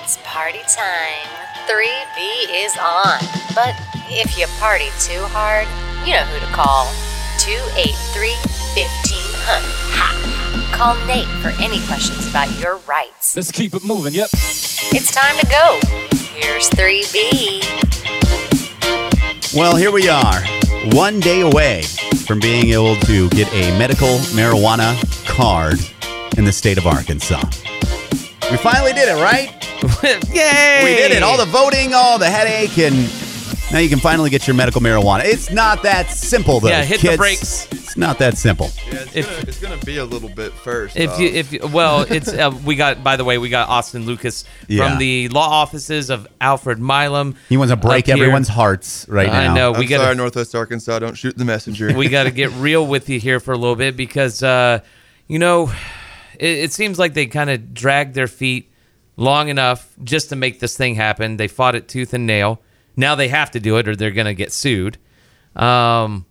It's party time. 3B is on. But if you party too hard, you know who to call. 283-1500. Ha! Call Nate for any questions about your rights. Let's keep it moving, yep. It's time to go. Here's 3B. Well, here we are, 1 day away from being able to get a medical marijuana card in the state of Arkansas. We finally did it, right? Yay! We did it. All the voting, all the headache, and now you can finally get your medical marijuana. It's not that simple, though. Yeah, hit kids. the brakes. It's not that simple. Yeah, it's gonna be a little bit first. We got Austin Lucas Yeah. from the law offices of Alfred Milam. He wants to break up here. everyone's hearts right now. I know. I'm sorry, Northwest Arkansas. Don't shoot the messenger. We got to get real with you here for a little bit because, it seems like they kind of dragged their feet long enough just to make this thing happen. They fought it tooth and nail. Now they have to do it or they're going to get sued. Some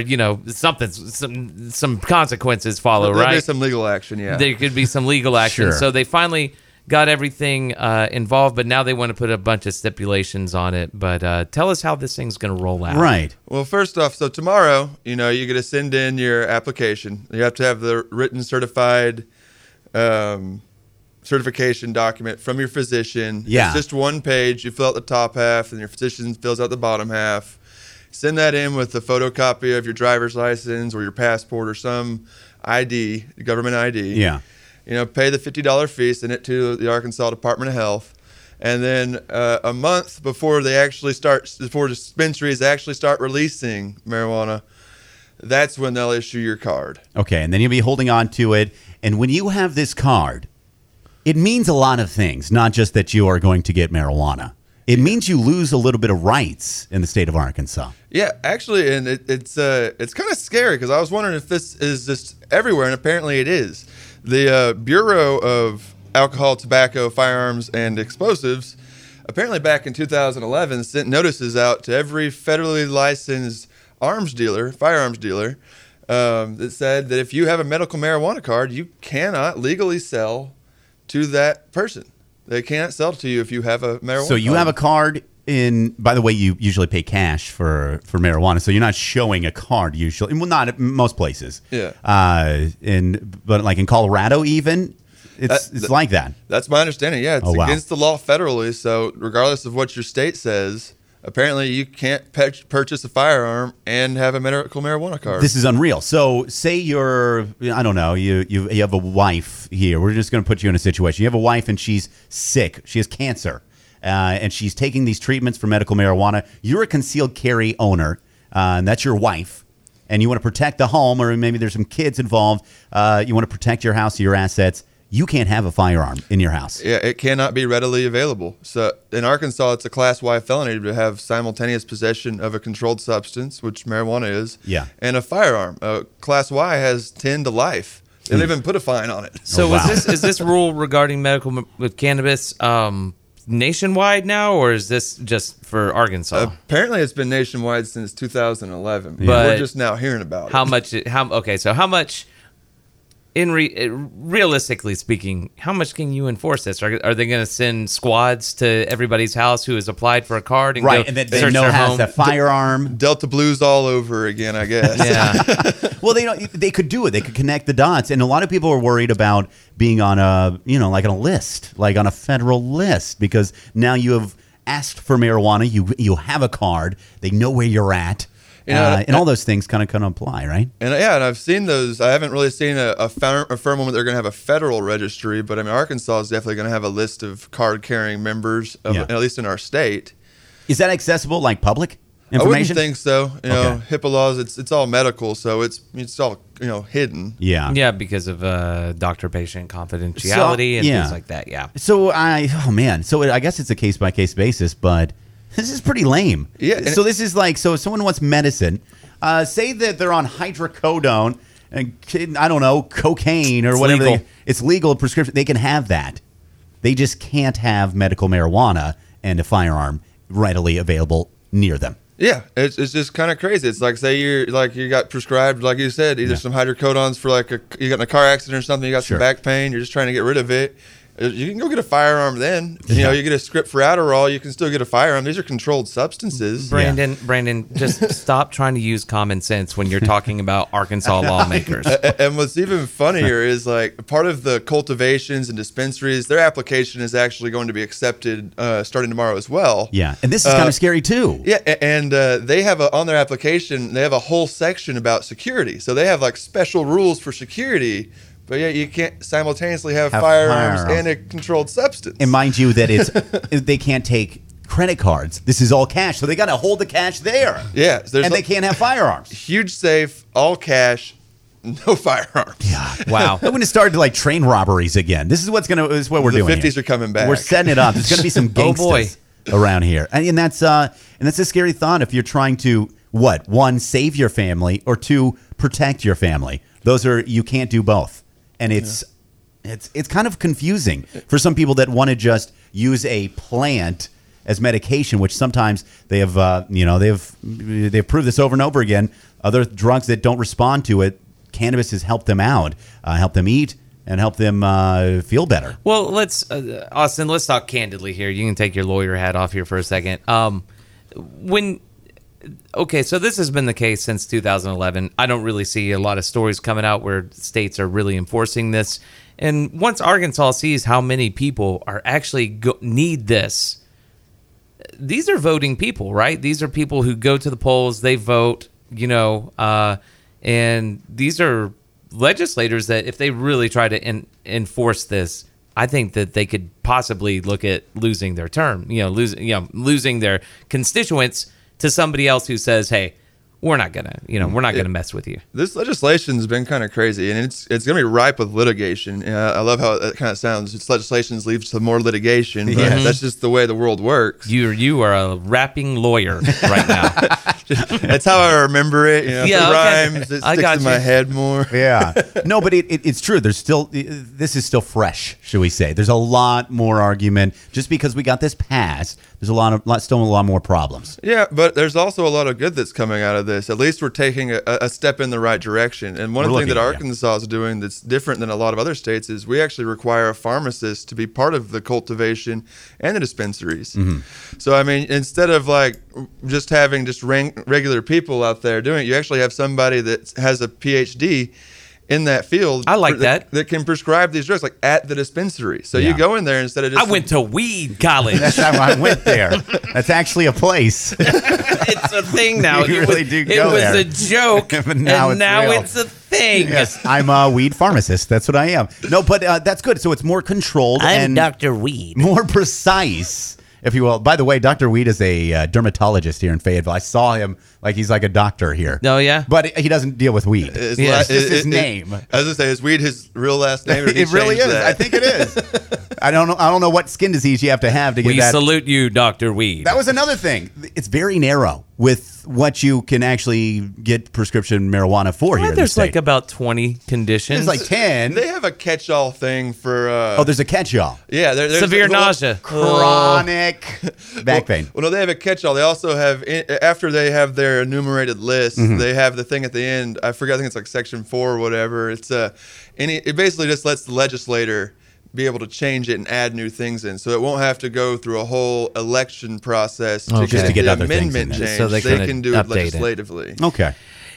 consequences follow, There'll right? be some legal action, yeah. There could be some legal action. Sure. So they finally got everything involved, but now they want to put a bunch of stipulations on it. But tell us how this thing's going to roll out. Right. Well, first off, so tomorrow, you're going to send in your application. You have to have the written certified certification document from your physician. Yeah. It's just one page. You fill out the top half, and your physician fills out the bottom half. Send that in with a photocopy of your driver's license or your passport or some ID, government ID. Yeah. Pay the $50 fee, send it to the Arkansas Department of Health. And then a month before dispensaries actually start releasing marijuana, that's when they'll issue your card. Okay, and then you'll be holding on to it. And when you have this card, it means a lot of things, not just that you are going to get marijuana. It means you lose a little bit of rights in the state of Arkansas. Yeah, actually, and it's kind of scary because I was wondering if this is just everywhere, and apparently it is. The Bureau of Alcohol, Tobacco, Firearms, and Explosives, apparently back in 2011, sent notices out to every federally licensed firearms dealer, that said that if you have a medical marijuana card, you cannot legally sell to that person. They can't sell to you if you have a marijuana. So you have a card in. By the way, you usually pay cash for marijuana, so you're not showing a card usually. Well, not at most places. Yeah. But like in Colorado, even it's like that. That's my understanding. Yeah, it's against the law federally. So regardless of what your state says, apparently you can't purchase a firearm and have a medical marijuana card. This is unreal. So say you're, I don't know, you have a wife here. We're just going to put you in a situation. You have a wife and she's sick. She has cancer. And she's taking these treatments for medical marijuana. You're a concealed carry owner, and that's your wife. And you want to protect the home, or maybe there's some kids involved. You want to protect your house, your assets. You can't have a firearm in your house. Yeah, it cannot be readily available. So in Arkansas, it's a Class Y felony to have simultaneous possession of a controlled substance, which marijuana is, and a firearm. Class Y has 10 to life. They didn't even put a fine on it. So is this rule regarding medical with cannabis nationwide now, or is this just for Arkansas? Apparently, it's been nationwide since 2011, but we're just now hearing about it. How much? How much? Realistically speaking, how much can you enforce this? Are they going to send squads to everybody's house who has applied for a card and and then they know has a firearm? Delta Blues all over again, I guess. Yeah. Well, they could do it. They could connect the dots, and a lot of people are worried about being on a like on a list, like on a federal list, because now you have asked for marijuana. You have a card. They know where you're at. And all those things kind of apply, right? And and I've seen those. I haven't really seen a firm moment they're going to have a federal registry, but I mean, Arkansas is definitely going to have a list of card-carrying members, at least in our state. Is that accessible, like public information? I wouldn't think so. HIPAA laws, it's all medical, so it's all hidden. Yeah. Yeah, because of doctor-patient confidentiality and things like that. Yeah. So So I guess it's a case-by-case basis, but this is pretty lame. Yeah. So this is like, so if someone wants medicine, say that they're on hydrocodone, and I don't know, cocaine or whatever. Legal. It's legal prescription. They can have that. They just can't have medical marijuana and a firearm readily available near them. Yeah, it's just kind of crazy. It's like, say you got prescribed, like you said, either some hydrocodones for you got in a car accident or something, you got some back pain, you're just trying to get rid of it. You can go get a firearm then. You know, you get a script for Adderall, you can still get a firearm. These are controlled substances. Brandon, just stop trying to use common sense when you're talking about Arkansas lawmakers. And what's even funnier is like part of the cultivations and dispensaries, their application is actually going to be accepted starting tomorrow as well. Yeah, and this is kind of scary too. Yeah, and they have on their application, they have a whole section about security. So they have like special rules for security. But yeah, you can't simultaneously have firearms and a controlled substance. And mind you, that it's they can't take credit cards. This is all cash, so they got to hold the cash there. Yeah, and they can't have firearms. Huge safe, all cash, no firearms. Yeah, Wow. I'm going to start like train robberies again. This is what we're doing. The 50s here. are coming back. We're setting it up. There's going to be some gangsters around here, and that's a scary thought if you're trying to one, save your family, or two, protect your family. You can't do both. And it's kind of confusing for some people that want to just use a plant as medication, which sometimes they've proved this over and over again. Other drugs that don't respond to it, cannabis has helped them out, help them eat, and help them feel better. Well, let's Austin. Let's talk candidly here. You can take your lawyer hat off here for a second. Okay, so this has been the case since 2011. I don't really see a lot of stories coming out where states are really enforcing this. And once Arkansas sees how many people are actually need this, these are voting people, right? These are people who go to the polls, they vote, and these are legislators that if they really try to enforce this, I think that they could possibly look at losing their term, losing their constituents to somebody else who says, "Hey, we're not gonna mess with you." This legislation's been kind of crazy, and it's gonna be ripe with litigation. I love how it kind of sounds. It's legislation leads to more litigation, but that's just the way the world works. You are a rapping lawyer right now. That's how I remember it. If it rhymes, it sticks in my head more. Yeah, no, but it's true. This is still fresh, should we say? There's a lot more argument just because we got this passed. There's still a lot more problems. Yeah, but there's also a lot of good that's coming out of this. At least we're taking a step in the right direction. And one thing that Arkansas is doing that's different than a lot of other states is we actually require a pharmacist to be part of the cultivation and the dispensaries. Mm-hmm. So, I mean, instead of like just having regular people out there doing it, you actually have somebody that has a PhD in that field. I like that can prescribe these drugs like at the dispensary. So you go in there instead of just... I went to weed college. That's how I went there. That's actually a place. It's a thing now. You really do go there. there. It was a joke, but now it's a thing. Yes, I'm a weed pharmacist. That's what I am. No, but that's good. So it's more controlled and Dr. Weed. More precise, if you will. By the way, Dr. Weed is a dermatologist here in Fayetteville. I saw him he's like a doctor here. Oh, yeah? But he doesn't deal with weed. It's just his name. I was going to say, is weed his real last name? Or did it really is. That? I think it is. I don't know what skin disease you have to get that. We salute you, Dr. Weed. That was another thing. It's very narrow with what you can actually get prescription marijuana for here in the state. There's like about 20 conditions. There's like 10. They have a catch-all thing for... there's a catch-all. Yeah. There's severe nausea. Chronic back pain. Well, no, they have a catch-all. They also have, after they have their enumerated list, they have the thing at the end. I forget, I think it's like section 4 or whatever. It's it basically just lets the legislator be able to change it and add new things in, so it won't have to go through a whole election process to get the other amendment things in changed. So they can do it update legislatively. Okay.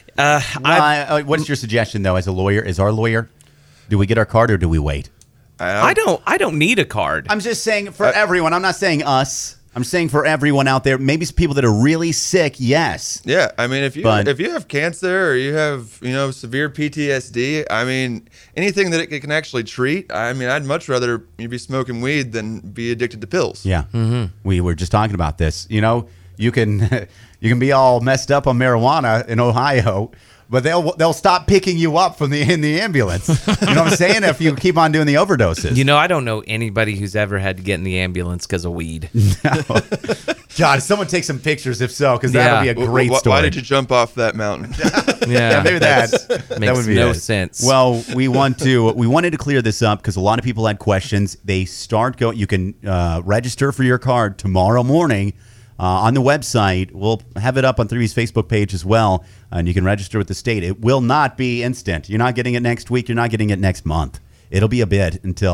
What's your suggestion though? As a lawyer, do we get our card or do we wait? I don't need a card. I'm just saying for everyone. I'm not saying us. I'm saying for everyone out there, maybe some people that are really sick, yes. Yeah, I mean, if you have cancer or you have severe PTSD, I mean, anything that it can actually treat, I mean, I'd much rather you be smoking weed than be addicted to pills. Yeah, we were just talking about this. You can be all messed up on marijuana in Ohio, but they'll stop picking you up in the ambulance. You know what I'm saying? If you keep on doing the overdoses. I don't know anybody who's ever had to get in the ambulance because of weed. No. God, someone take some pictures if so, because that'll be a great story. Why did you jump off that mountain? Yeah, maybe that makes would be no sense. Well, we wanted to clear this up because a lot of people had questions. They start going. You can register for your card tomorrow morning. On the website. We'll have it up on 3B's Facebook page as well, and you can register with the state. It will not be instant. You're not getting it next week. You're not getting it next month. It'll be a bit until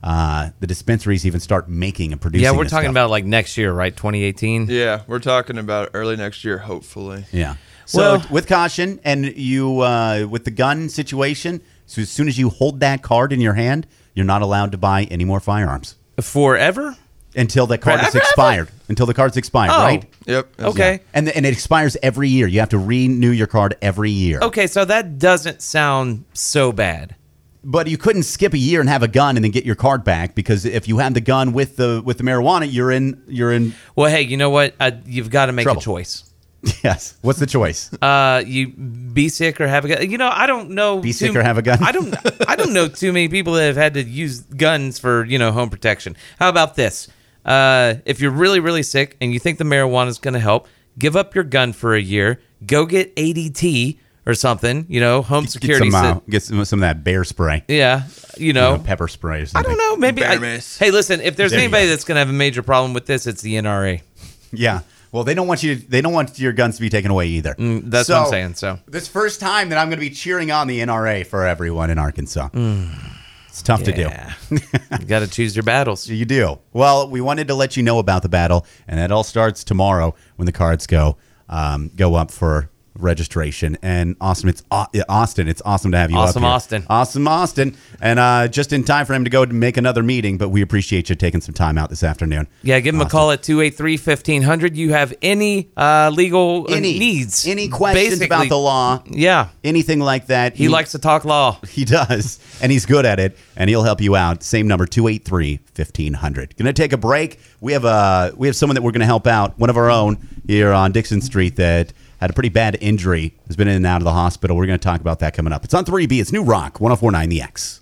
the dispensaries even start making and producing. Yeah, we're this talking stuff. about like next year, right? 2018. Yeah, we're talking about early next year, hopefully. Yeah. So Well- with caution, and you with the gun situation, so as soon as you hold that card in your hand, you're not allowed to buy any more firearms Forever? until the card is Forever? expired. Until the card's expired, Oh. right? Yep. Okay. And it expires every year. You have to renew your card every year. Okay, so that doesn't sound so bad. But you couldn't skip a year and have a gun and then get your card back, because if you had the gun with the marijuana, you're in. Well, hey, you know what? You've got to make Trouble. a choice. Yes. What's the choice? You be sick or have a gun. You know, I don't know. Be sick or have a gun? I don't know too many people that have had to use guns for home protection. How about this? If you're really really sick and you think the marijuana is going to help, give up your gun for a year. Go get ADT or something. Home security. Get some of that bear spray. Yeah, Pepper spray or I something. don't know. Maybe. Bear mace. Hey, listen. If there's There you anybody go. that's going to have a major problem with this, it's the NRA. Yeah. Well, they don't want your guns to be taken away either. That's what I'm saying. So this first time that I'm going to be cheering on the NRA for everyone in Arkansas. It's tough to do. yeah, you got to choose your battles. You do. Well, we wanted to let you know about the battle, and that all starts tomorrow when the cards go up for registration. And Austin, it's awesome to have you up Awesome, here. Austin. Awesome, Austin. And just in time for him to go to make another meeting, but we appreciate you taking some time out this afternoon. Yeah, give him a call at 283-1500. You have any legal needs. Any questions Basically, about the law, Yeah. anything like that. He likes to talk law. He does, and he's good at it, and he'll help you out. Same number, 283-1500. Going to take a break. We have someone that we're going to help out, one of our own here on Dixon Street that had a pretty bad injury, has been in and out of the hospital. We're going to talk about that coming up. It's on 3B. It's New Rock, 104.9 The X.